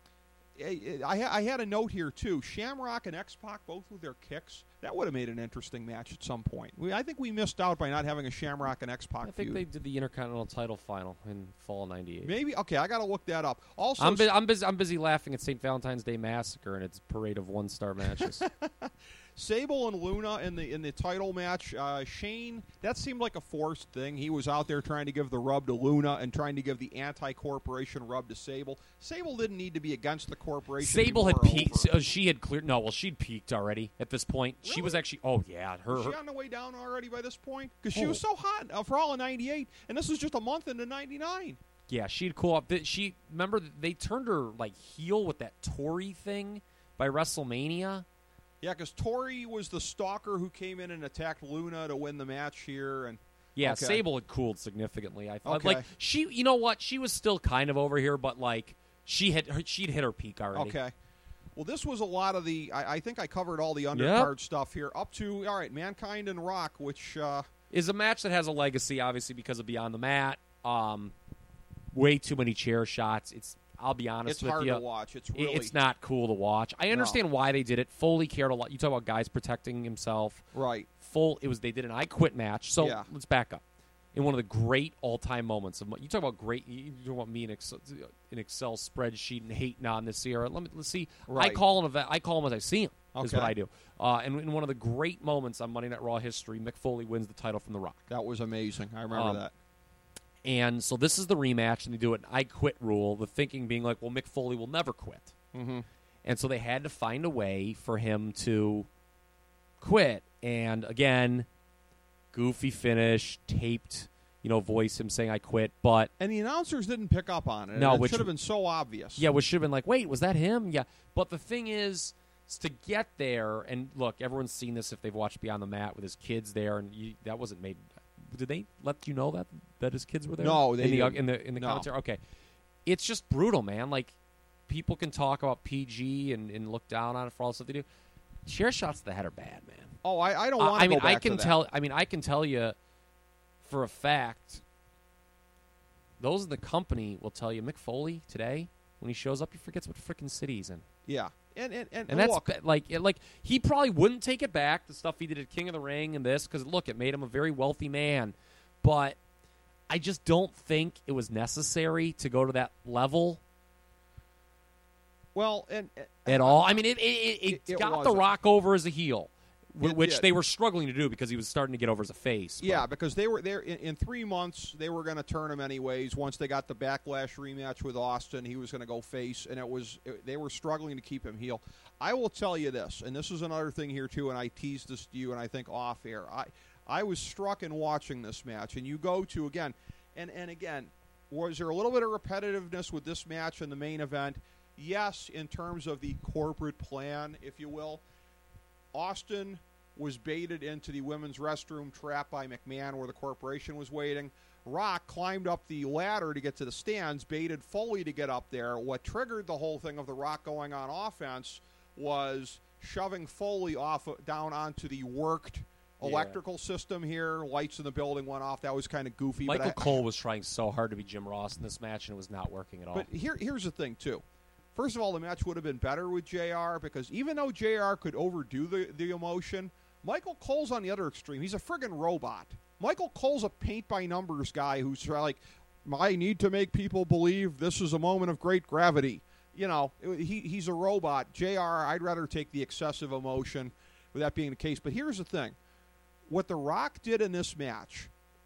S1: I, I, I had a note here too. Shamrock and X-Pac both with their kicks. That would have made an interesting match at some point. We, I think we missed out by not having a Shamrock and X-Pac
S4: I think
S1: feud.
S4: they did the Intercontinental title final in fall ninety-eight.
S1: Maybe. Okay, I got to look that up. Also,
S4: I'm, bu- I'm busy. I'm busy laughing at Saint Valentine's Day Massacre and its parade of one-star matches.
S1: Sable and Luna in the in the title match. Uh, Shane, that seemed like a forced thing. He was out there trying to give the rub to Luna and trying to give the anti-corporation rub to Sable. Sable didn't need to be against the corporation.
S4: Sable had
S1: anymore,
S4: peaked.
S1: over.
S4: Uh, she had cleared. No, well, she'd peaked already at this point. She was
S1: Really?
S4: actually. Oh yeah, her.
S1: Was
S4: her
S1: she on the way down already by this point? Because she
S4: Oh.
S1: was so hot uh, for all of ninety-eight, and this was just a month into ninety-nine.
S4: yeah, she'd cool up. Th- She remember they turned her like heel with that Tori thing by WrestleMania.
S1: Yeah, because Tori was the stalker who came in and attacked Luna to win the match here, and
S4: Yeah,
S1: Okay.
S4: Sable had cooled significantly. I thought
S1: Okay.
S4: like she, you know what? She was still kind of over here, but like she had her, she'd hit her peak already.
S1: okay. Well, this was a lot of the. I, I think I covered all the undercard stuff here, up to all right, Mankind and Rock, which uh,
S4: Is a match that has a legacy, obviously because of Beyond the Mat. Um, way too many chair shots. It's. I'll be honest
S1: it's
S4: with
S1: hard
S4: you.
S1: to watch. It's
S4: It-
S1: really
S4: It's not cool to watch. I understand why they did it. Foley cared a lot. You talk about guys protecting himself.
S1: right.
S4: Full. It was they did an I Quit match. So
S1: Yeah.
S4: let's back up. In one of the great all-time moments of you talk about great. You talk about me in Excel, an Excel spreadsheet and hating on this era. Let me let's see. I
S1: Right.
S4: call him. I call him as I see him. Is
S1: Okay.
S4: what I do. Uh, and in one of the great moments on Monday Night Raw history, Mick Foley wins the title from The Rock.
S1: That was amazing. I remember
S4: Um,
S1: that.
S4: And so this is the rematch, and they do an I quit rule, the thinking being like, well, Mick Foley will never quit.
S1: Mm-hmm.
S4: And so they had to find a way for him to quit. And again, goofy finish, taped, you know, voice him saying I quit. But
S1: And the announcers didn't pick up on it.
S4: No,
S1: it
S4: which-
S1: should have been so obvious.
S4: yeah, which should have been like, wait, was that him? Yeah. But the thing is, is to get there, and look, everyone's seen this if they've watched Beyond the Mat with his kids there, and you, that wasn't made. Did they let you know that that his kids were there?
S1: No, they
S4: in the
S1: didn't.
S4: in the in the
S1: No.
S4: commentary. Okay, it's just brutal, man. Like people can talk about P G and, and look down on it for all the stuff they do. Chair shots to the head are bad, man.
S1: Oh, I, I don't
S4: Uh,
S1: want to
S4: I mean,
S1: go back
S4: I can
S1: to that.
S4: tell. I mean, I can tell you for a fact. Those in the company will tell you Mick Foley today when he shows up, he forgets what freaking city he's in,
S1: Yeah. And, and, and,
S4: and that's
S1: look,
S4: ba- like it, like he probably wouldn't take it back. The stuff he did at King of the Ring and this because look, it made him a very wealthy man, but I just don't think it was necessary to go to that level
S1: well, and, and
S4: at all. I mean, it it, it, it,
S1: It- it
S4: got The
S1: wasn't.
S4: Rock over as a heel, wh-
S1: It
S4: which
S1: did.
S4: they were struggling to do because he was starting to get over as a face. but-
S1: Yeah, because they were there in, in three months. They were going to turn him anyways. Once they got the Backlash rematch with Austin, he was going to go face, and it was it, they were struggling to keep him heel. I will tell you this, and this is another thing here too. And I teased this to you, and I think off air. I I was struck in watching this match, and you go to again, and and again, was there a little bit of repetitiveness with this match and the main event? Yes, in terms of the corporate plan, if you will. Austin was baited into the women's restroom trap by McMahon where the corporation was waiting. Rock climbed up the ladder to get to the stands, baited Foley to get up there. What triggered the whole thing of the Rock going on offense was shoving Foley off down onto the worked
S4: Yeah.
S1: electrical system here. Lights in the building went off. That was kind of goofy.
S4: Michael
S1: but I,
S4: Cole was trying so hard to be Jim Ross in this match, and it was not working at all.
S1: But here, here's the thing, too. First of all, the match would have been better with J R because even though J R could overdo the, the emotion, Michael Cole's on the other extreme. He's a friggin' robot. Michael Cole's a paint-by-numbers guy who's like, I need to make people believe this is a moment of great gravity. You know, he, he's a robot. J R, I'd rather take the excessive emotion with that being the case. But here's the thing. What The Rock did in this match,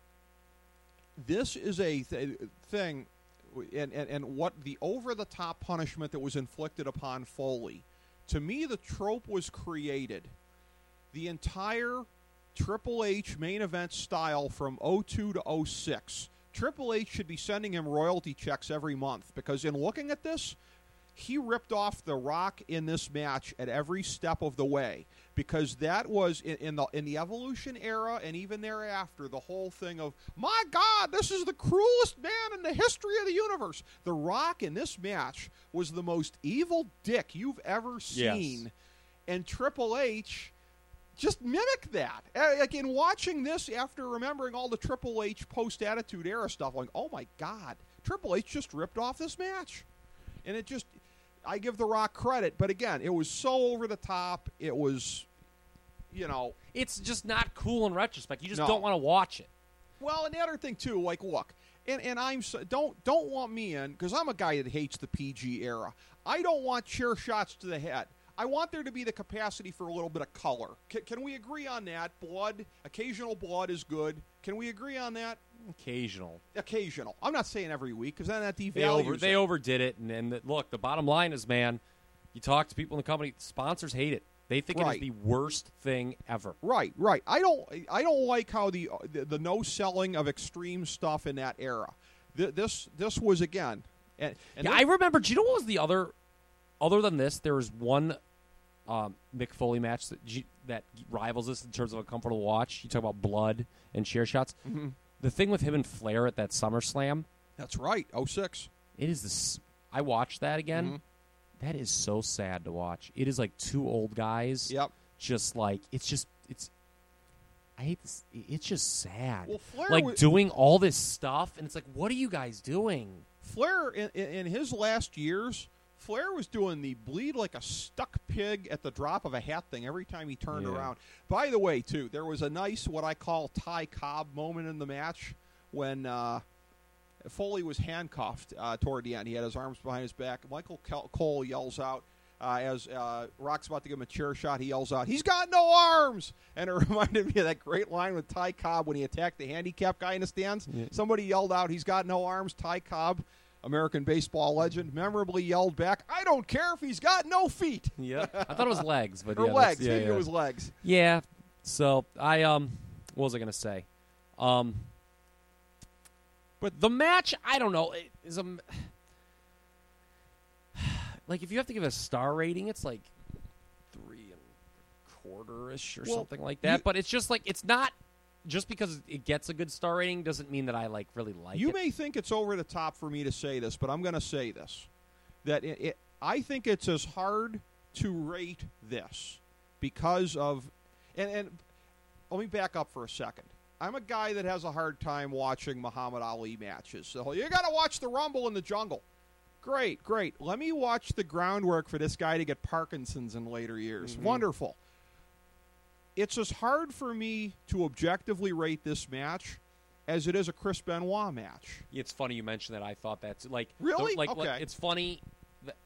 S1: this is a th- thing... And, and, and what the over-the-top punishment that was inflicted upon Foley. To me, the trope was created. The entire Triple H main event style from oh two to oh six. Triple H should be sending him royalty checks every month because in looking at this, he ripped off The Rock in this match at every step of the way because that was in, in the in the Evolution era and even thereafter the whole thing of, my God, this is the cruelest man in the history of the universe. The Rock in this match was the most evil dick you've ever seen.
S4: Yes.
S1: And Triple H just mimicked that. Uh, Like in watching this after remembering all the Triple H post-Attitude Era stuff, going, oh my God, Triple H just ripped off this match. And it just... I give The Rock credit, but again, it was so over the top. It was, you know.
S4: It's just not cool in retrospect. You just
S1: No.
S4: don't want to watch it.
S1: Well, and the other thing too, like, look, and and I'm so, don't don't want me in because I'm a guy that hates the P G era. I don't want chair shots to the head. I want there to be the capacity for a little bit of color. C- can we agree on that? Blood, occasional blood is good. Can we agree on that?
S4: Occasional.
S1: Occasional. I'm not saying every week because then that devalues
S4: They over
S1: it.
S4: they overdid it, and, and the, look, the bottom line is, man, you talk to people in the company, sponsors hate it. They think
S1: Right.
S4: it is the worst thing ever.
S1: Right, right. I don't, I don't like how the the, the no selling of extreme stuff in that era. Th- this, this was again. And, and
S4: Yeah,
S1: they-
S4: I remember. Do you know what was the other? Other than this, there was one um, Mick Foley match that G, that rivals this in terms of a comfortable watch. You talk about blood and chair shots.
S1: Mhm.
S4: The thing with him and Flair at that SummerSlam,
S1: That's right. oh six.
S4: it is this. I watched that again.
S1: Mhm.
S4: That is so sad to watch. It is like two old guys.
S1: Yep.
S4: Just like it's just it's. I hate this. It's just sad.
S1: Well, Flair
S4: like
S1: was-
S4: doing all this stuff, and it's like, what are you guys doing?
S1: Flair in, in, in his last years, Flair was doing the bleed like a stuck pig at the drop of a hat thing every time he turned
S4: Yeah.
S1: around. By the way, too, there was a nice what I call Ty Cobb moment in the match when uh, Foley was handcuffed uh, toward the end. He had his arms behind his back. Michael Kel- Cole yells out, Uh, as uh, Rock's about to give him a chair shot, he yells out, "He's got no arms!" And it reminded me of that great line with Ty Cobb when he attacked the handicap guy in the stands. Yeah. Somebody yelled out, "He's got no arms." Ty Cobb, American baseball legend, memorably yelled back, "I don't care if he's got no feet."
S4: Yeah, I thought it was legs, but
S1: or
S4: yeah,
S1: legs.
S4: Yeah,
S1: Maybe
S4: yeah.
S1: it was legs.
S4: Yeah. So I um, what was I gonna say? Um, but the match, I don't know, it is a. Like, if you have to give a star rating, it's like three and a quarter-ish or
S1: well,
S4: something like that.
S1: You,
S4: but it's just like, it's not, just because it gets a good star rating doesn't mean that I, like, really like
S1: you
S4: it.
S1: You may think it's over the top for me to say this, but I'm going to say this. That it, it, I think it's as hard to rate this because of, and, and let me back up for a second. I'm a guy that has a hard time watching Muhammad Ali matches. So you got to watch the Rumble in the Jungle. Great, great. Let me watch the groundwork for this guy to get Parkinson's in later years. Mm-hmm. Wonderful. It's as hard for me to objectively rate this match as it is a Chris Benoit match.
S4: It's funny you mentioned that. I thought that's like
S1: really
S4: the, like,
S1: okay.
S4: Like, it's funny that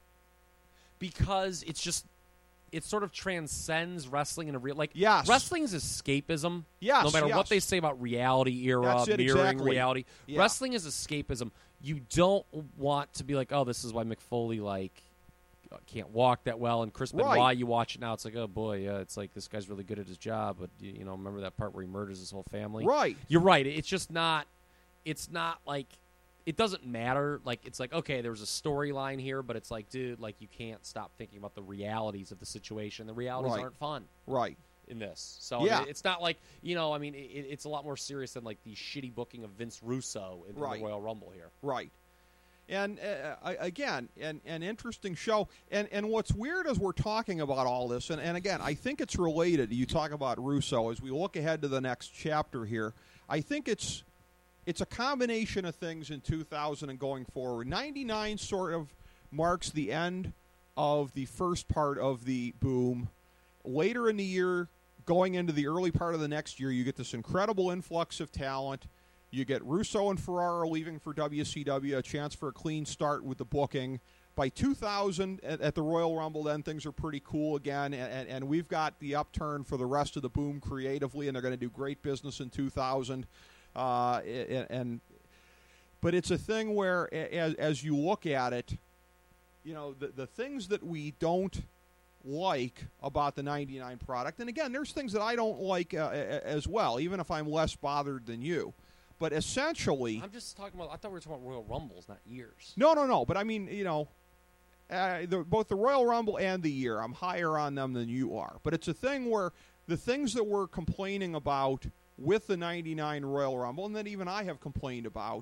S4: because it's just it sort of transcends wrestling in a real like
S1: yes.
S4: wrestling is escapism.
S1: Yes,
S4: no matter
S1: yes.
S4: what they say about reality era,
S1: That's it,
S4: mirroring
S1: exactly.
S4: reality.
S1: Yeah.
S4: Wrestling is escapism. You don't want to be like, oh, this is why Mick Foley like can't walk that well, and Chris Benoit.
S1: Right.
S4: You watch it now, it's like, oh boy, yeah, it's like this guy's really good at his job, but you, you know, remember that part where he murders his whole family?
S1: Right.
S4: You're right. It's just not. It's not like it doesn't matter. Like it's like okay, there was a storyline here, but it's like, dude, like you can't stop thinking about the realities of the situation. The realities
S1: right.
S4: aren't fun.
S1: Right.
S4: In this, so
S1: yeah.
S4: I mean, it's not like you know. I mean, it, it's a lot more serious than like the shitty booking of Vince Russo in,
S1: right.
S4: in the Royal Rumble here.
S1: Right. And uh, again, an, an interesting show. And and what's weird as we're talking about all this, and, and again, I think it's related. You talk about Russo as we look ahead to the next chapter here. I think it's it's a combination of things in two thousand and going forward. ninety-nine sort of marks the end of the first part of the boom. Later in the year, going into the early part of the next year, you get this incredible influx of talent. You get Russo and Ferraro leaving for W C W, a chance for a clean start with the booking. By two thousand, at, at the Royal Rumble, then things are pretty cool again, and, and, and we've got the upturn for the rest of the boom creatively, and they're going to do great business in two thousand. Uh, and, and but it's a thing where, as, as you look at it, you know, the, the things that we don't like about the ninety-nine product, and again, there's things that I don't like uh, as well, even if I'm less bothered than you. But essentially,
S4: I'm just talking about. I thought we were talking about Royal Rumbles, not years.
S1: No, no, no. But I mean, you know, uh, the, both the Royal Rumble and the year, I'm higher on them than you are. But it's a thing where the things that we're complaining about with the ninety-nine Royal Rumble, and that even I have complained about,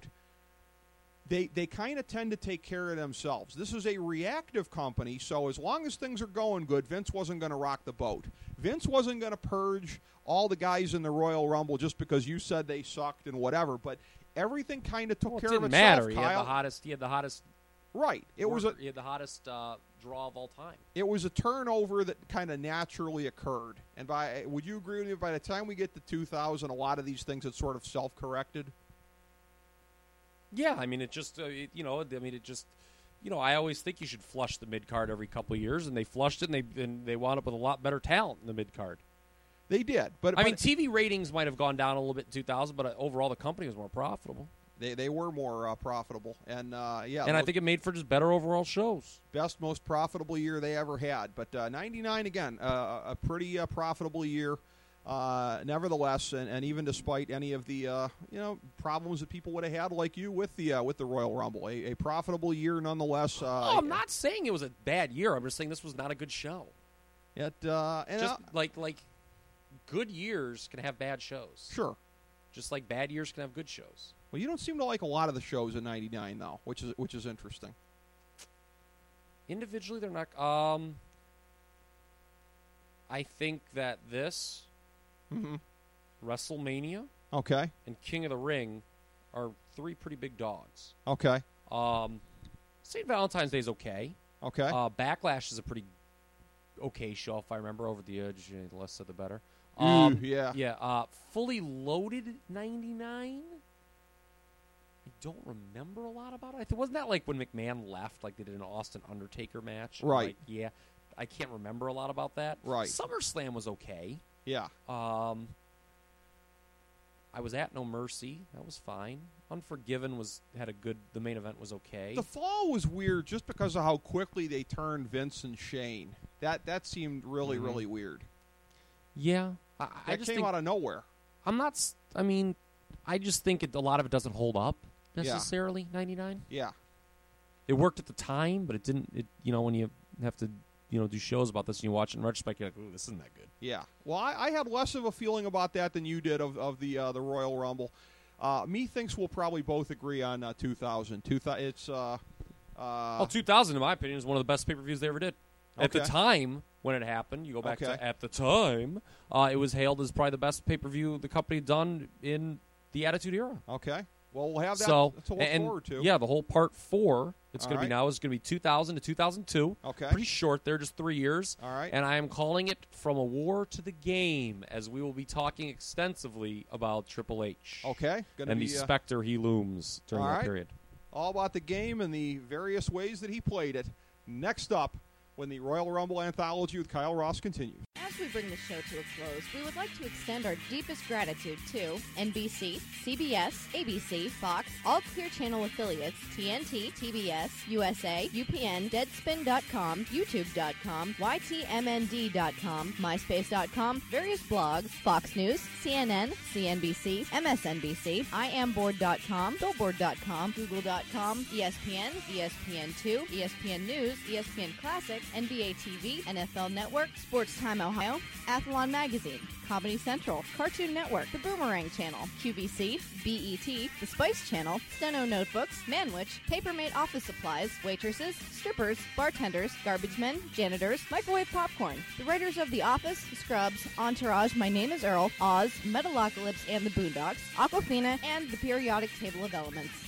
S1: they they kind of tend to take care of themselves. This is a reactive company, so as long as things are going good, Vince wasn't going to rock the boat. Vince wasn't going to purge all the guys in the Royal Rumble just because you said they sucked and whatever. But everything kind of took
S4: well,
S1: care
S4: it
S1: of
S4: didn't
S1: itself.
S4: matter.
S1: Kyle.
S4: He had the hottest. He had the hottest.
S1: Right. It was a.
S4: He had the hottest uh, draw of all time.
S1: It was a turnover that kind of naturally occurred. And by would you agree with me? By the time we get to two thousand, a lot of these things had sort of self-corrected.
S4: Yeah, I mean, it just uh, it, you know, I mean, it just. You know, I always think you should flush the mid card every couple of years, and they flushed it, and they and they wound up with a lot better talent in the mid card.
S1: They did, but
S4: I
S1: but
S4: mean, T V ratings might have gone down a little bit in two thousand, but uh, overall the company was more profitable.
S1: They they were more uh, profitable, and uh, yeah,
S4: and I think it made for just better overall shows.
S1: Best, most profitable year they ever had. But uh, ninety-nine again, uh, a pretty uh, profitable year, uh, nevertheless, and, and even despite any of the uh, you know problems that people would have had, like you with the uh, with the Royal Rumble, a, a profitable year nonetheless. Uh,
S4: oh, I'm not saying it was a bad year. I'm just saying this was not a good show.
S1: It uh, and
S4: just
S1: uh,
S4: like like good years can have bad shows.
S1: Sure.
S4: Just like bad years can have good shows.
S1: Well, you don't seem to like a lot of the shows in ninety-nine, though, which is which is interesting.
S4: Individually, they're not. Um, I think that this,
S1: mm-hmm.
S4: WrestleMania,
S1: okay,
S4: and King of the Ring are three pretty big dogs.
S1: Okay.
S4: Um, Saint Valentine's Day is okay.
S1: Okay.
S4: Uh, Backlash is a pretty okay show, if I remember. Over the Edge, the less said the better.
S1: Um,
S4: Ooh,
S1: yeah.
S4: Yeah. Uh, Fully Loaded ninety-nine. I don't remember a lot about it. It wasn't that like when McMahon left, like they did an Austin Undertaker match.
S1: Right.
S4: Like, yeah. I can't remember a lot about that.
S1: Right.
S4: SummerSlam was okay.
S1: Yeah.
S4: Um, I was at No Mercy. That was fine. Unforgiven was had a good. The main event was okay.
S1: The fall was weird just because of how quickly they turned Vince and Shane. That that seemed really
S4: mm-hmm.
S1: really weird.
S4: Yeah, I,
S1: that
S4: I just
S1: came
S4: think,
S1: out of nowhere.
S4: I'm not. I mean, I just think it, a lot of it doesn't hold up necessarily.
S1: Yeah.
S4: ninety-nine.
S1: Yeah.
S4: It worked at the time, but it didn't. It you know when you have to you know do shows about this and you watch it in retrospect, you're like, ooh, this isn't that good.
S1: Yeah. Well, I, I had less of a feeling about that than you did of of the uh, the Royal Rumble. Uh, me thinks we'll probably both agree on uh, two thousand. two thousand. It's uh, uh,
S4: well, two thousand in my opinion is one of the best pay per views they ever did. At
S1: Okay.
S4: the time when it happened, you go back
S1: Okay.
S4: to at the time, uh, it was hailed as probably the best pay per view the company had done in the Attitude Era.
S1: okay. Well, we'll have that
S4: So
S1: to look
S4: and
S1: forward to.
S4: yeah, the whole part four. It's
S1: All
S4: going to
S1: right.
S4: be now is going to be two thousand to two thousand two.
S1: Okay.
S4: Pretty short there, just three years.
S1: All right.
S4: And I am calling it From a War to the Game, as we will be talking extensively about Triple H.
S1: Okay. Gonna
S4: And
S1: be,
S4: the
S1: uh,
S4: specter he looms during
S1: all
S4: that
S1: right.
S4: period.
S1: all about the game and the various ways that he played it. Next up, when the Royal Rumble Anthology with Kyle Ross continues.
S5: As we bring the show to a close, we would like to extend our deepest gratitude to N B C, C B S, A B C, Fox, all Clear Channel affiliates, T N T, T B S, U S A, U P N, Deadspin dot com, YouTube dot com, Y T M N D dot com, MySpace dot com, various blogs, Fox News, C N N, C N B C, M S N B C, I am board dot com, Billboard dot com, Google dot com, E S P N, E S P N two, E S P N News, E S P N Classic, N B A T V, N F L Network, Sports Time Ohio, Athlon Magazine, Comedy Central, Cartoon Network, The Boomerang Channel, Q V C, B E T, The Spice Channel, Steno Notebooks, Manwich, Papermate Office Supplies, waitresses, strippers, bartenders, garbage men, janitors, microwave popcorn, the writers of The Office, Scrubs, Entourage, My Name is Earl, Oz, Metalocalypse and the Boondocks, Aquafina, and The Periodic Table of Elements.